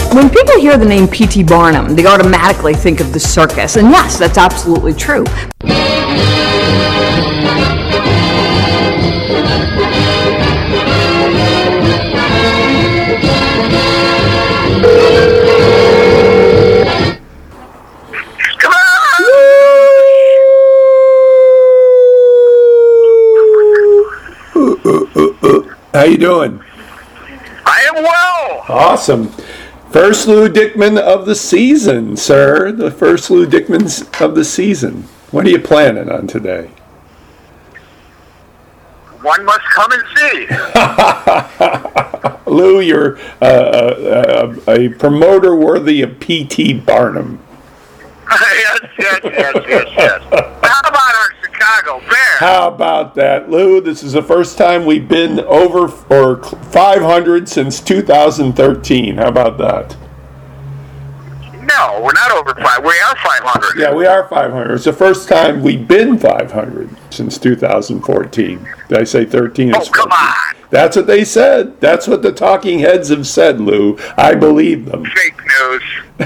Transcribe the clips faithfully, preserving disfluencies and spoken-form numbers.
When people hear the name P T. Barnum, they automatically think of the circus. And yes, that's absolutely true. Come on! How you doing? I am well. Awesome. First Lou Dickman of the season, sir. The first Lou Dickmans of the season. What are you planning on today? One must come and see. Lou, you're uh, uh, a promoter worthy of P T. Barnum. yes, yes, yes, yes, yes. How about our Chicago Bears? How about that, Lou? This is the first time we've been over or five hundred since two thousand thirteen. How about that? No, we're not over five. We are five hundred. Yeah, we are five hundred. It's the first time we've been five hundred since two thousand fourteen. Did I say thirteen? Oh, come on. That's what they said. That's what the talking heads have said, Lou. I believe them. Fake news.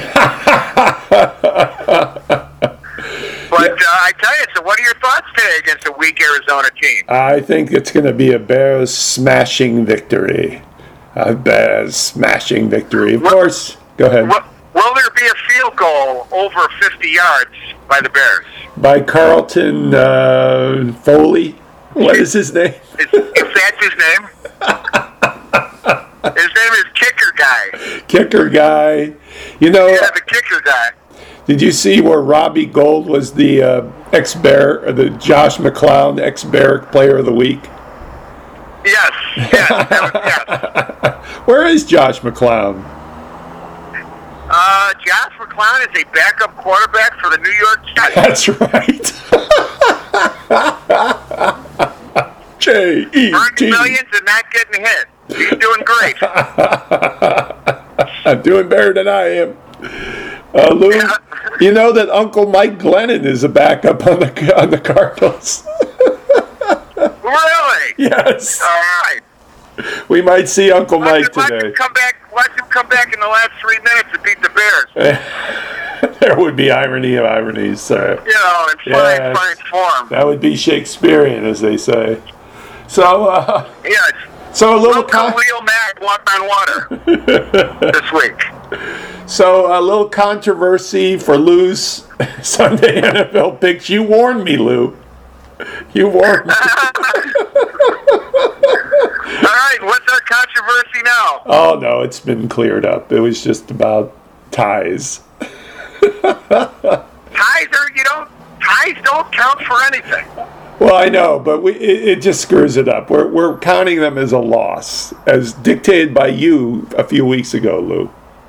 But uh, I tell you, so what are your thoughts today against a weak Arizona team? I think it's going to be a Bears smashing victory. A Bears smashing victory. Of What- course. Go ahead. Will, will there be a field goal over fifty yards by the Bears? By Carlton uh, Foley. What is his name? Is, if that's his name? His name is Kicker Guy. Kicker guy. You know, Yeah, the Kicker Guy. did you see where Robbie Gold was the uh, ex-Bear, or the Josh McClown ex-Bear player of the week? Yes, yes, that was, yes. Where is Josh McClown? Uh, Josh McClown is a backup quarterback for the New York Jets. That's right. J E Earning T. millions and not getting hit. He's doing great. I'm doing better than I am. Uh, Lou, Yeah. you know that Uncle Mike Glennon is a backup on the on the Cardinals. Really? Yes, All right. we might see Uncle Watch Mike him, watch today. him come back. Watch him come back in the last three minutes to beat the Bears. There would be irony of ironies, sir. You know, in fine, Yes. fine form. That would be Shakespearean, as they say. So, uh, Yes. so a little Will con- Khalil Mack walk on water this week? so a little controversy for Lou's Sunday N F L picks. You warned me, Lou. You warned me. All right, what's our controversy now? Oh no, it's been cleared up. It was just about ties. Ties are, you don't, ties don't count for anything. Well, I know, but we, it, it just screws it up. We're we're counting them as a loss, as dictated by you a few weeks ago, Lou.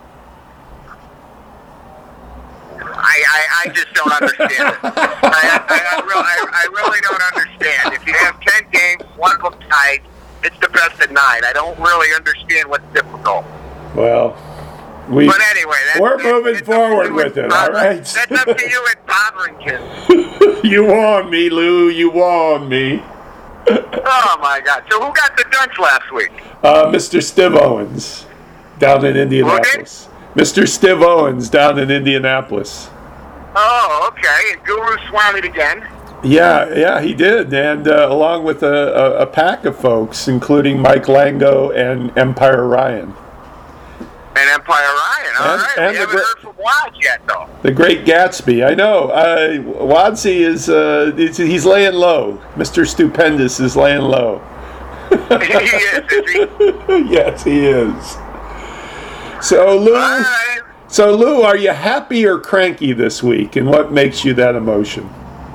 I, I, I just don't understand it. I, I, I, really, I, I really don't understand. If you have ten games, one of them tied, it's the best of nine. I don't really understand what's difficult. Well, we But anyway, that's, we're that's, moving that's up to forward you with and it. All Bob- right. That's up to you at Bobrington. You warned me, Lou. You warned me. Oh my God! So who got the dunks last week? Uh, Mister Steve Owens, down in Indianapolis. Mister Steve Owens down in Indianapolis. Oh, okay. And Guru swam it again. Yeah, yeah, he did, and uh, along with a, a, a pack of folks, including Mike Lango and Empire Ryan. And Empire Ryan. All And- right. and We the haven't gr- heard from Watch yet, though. The Great Gatsby. I know. Uh, Wadsey is uh, he's, he's laying low. Mister Stupendous is laying low. He is, is he? Yes, he is. So Lou, All right. so Lou, are you happy or cranky this week, and what makes you that emotion?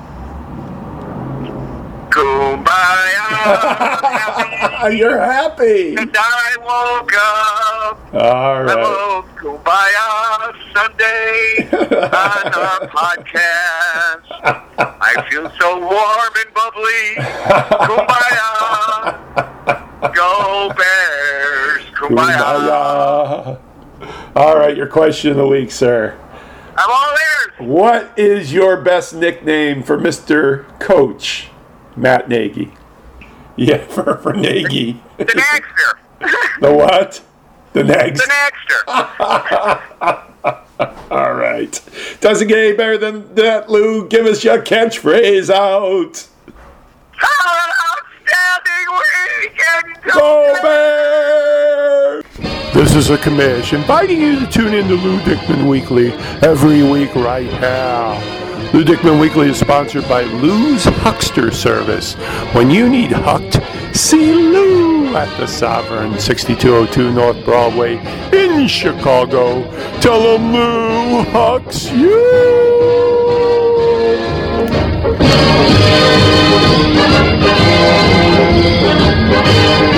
Kumbaya. You're happy. And I woke up. All right. Hello, Kumbaya Sunday on our podcast. I feel so warm and bubbly. Kumbaya. Go Bears. Kumbaya. Kumbaya. All right, your question of the week, sir. I'm all ears. What is your best nickname for Mister Coach Matt Nagy? Yeah, for, for Nagy. The Nagster. The what? The next. The Nagster. All right. Doesn't get any better than that, Lou. Give us your catchphrase out. Have an outstanding weekend. Go Bears! This is a commish inviting you to tune in to Lou Dickman Weekly every week right now. Lou Dickman Weekly is sponsored by Lou's Huckster Service. When you need hucked, see Lou at the Sovereign, sixty-two oh two North Broadway in Chicago. Tell him Lou hucks you! Thank you.